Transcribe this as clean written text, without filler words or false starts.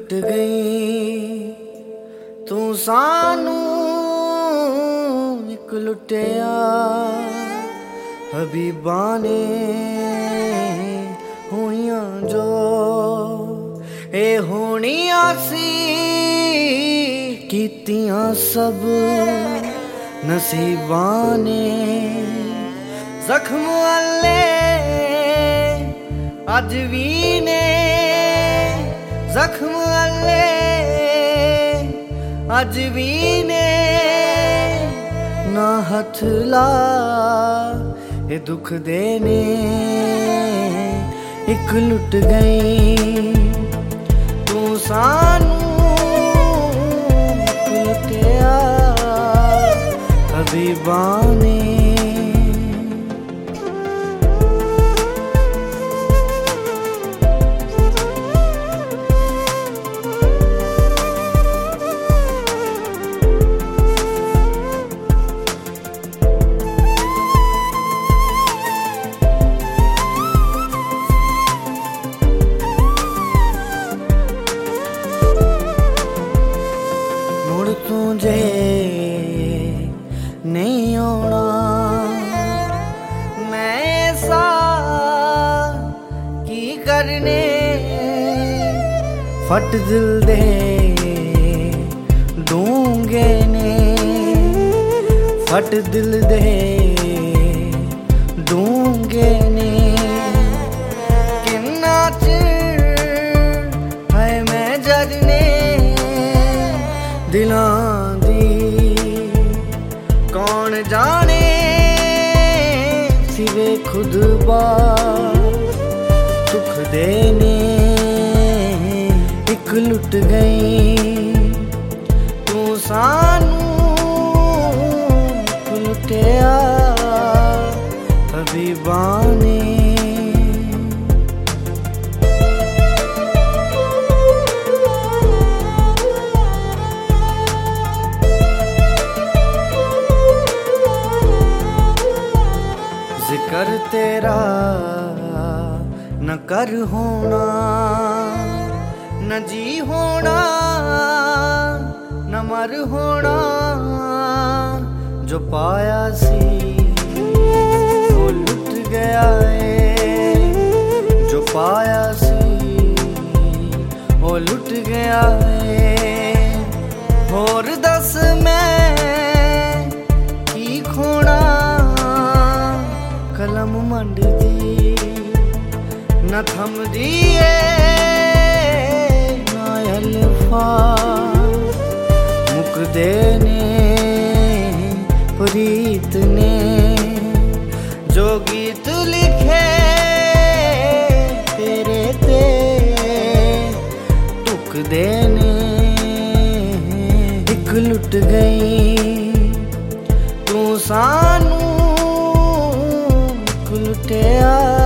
लुट गई तू सानू एक लुटिया हबीबा ने हुइयां जो ए होनियां सी कीतियां सब नसीबा ने जख्म अल्ले अज भी ने जख्म अल्ले अज भी ने ना हथ ला ये दुख देने एक लुट गई तू सानू लुटिया हबीबा ने तुझे नहीं आना मैं ऐसा की करने फट दिल दे दूंगे ने फट दिल दे दूंगे ने किन्ना चिर है मैं जरने दिलां दी कौन जाने सिवे खुद बा सुख देने एक लुट गई तू सानू लुटिया हबीबा ने जिक्र तेरा न कर होना न जी होना न मर होना जो पाया सी वो लुट गया है जो पाया सी वो लुट गया है होर दस मैं की खोना कलम मंड दी न थम दिए ना अल्फाज मुक देने प्रीत ने जो गीत लिखे तेरे ते टुक देने एक लुट गई तू सानू लुटिया